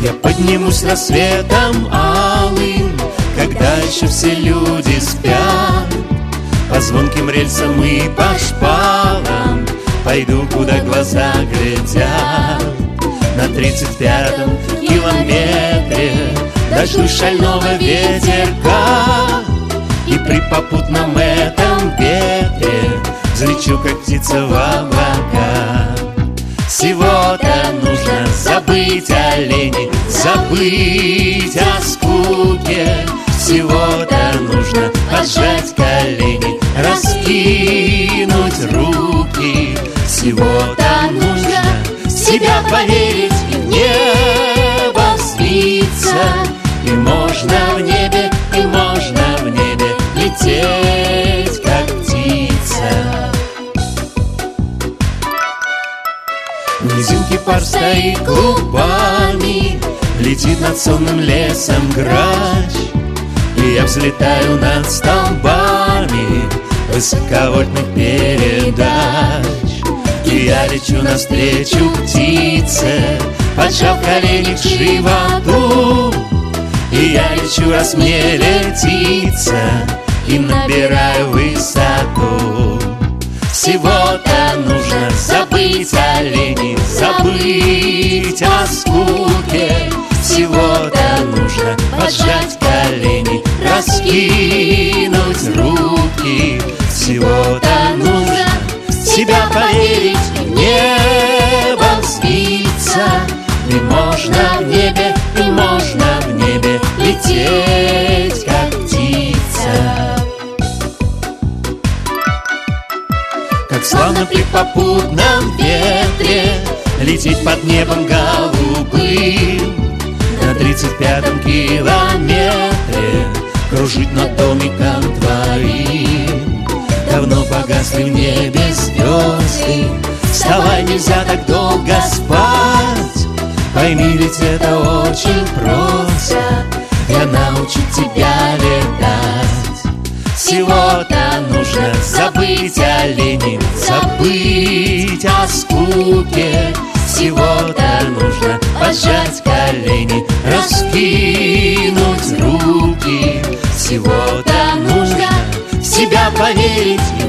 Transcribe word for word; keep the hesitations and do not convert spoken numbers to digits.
Я поднимусь рассветом алым, когда еще все люди спят. По звонким рельсам и по шпалам пойду, куда глаза глядят. На тридцать пятом километре дождусь шального ветерка, и при попутном этом ветре взлечу, как птица, в облака. Всего-то нужно забыть о лени, забыть о скуке. Всего-то нужно поджать колени, раскинуть руки. Всего-то нужно в себя поверить и в небо взвиться. И можно в небе, и можно в небе лететь, как птица. В низинке пар стоит клубами, летит над сонным лесом грач. И я взлетаю над столбами высоковольтных передач. И я лечу навстречу птице, поджав колени к животу. И я лечу, раз мне летится, и набираю высоту. Всего-то нужно забыть о лени, забыть о скуке. Всего-то нужно поджать колени, раскинуть руки. Всего-то нужно в себя поверить и в небо взвиться. И можно в небе, и можно в небе лететь, как птица. Как славно при попутном ветре лететь под небом голубым. На тридцать пятом километре кружить над домиком твоим. Давно погасли в небе звезды, вставай, нельзя так долго спать. Пойми, ведь это очень просто, я научу тебя летать. Всего-то нужно забыть о лени, забыть о скуке. Всего-то нужно поджать колени, раскинуть руки. Всего-то нужно в себя поверить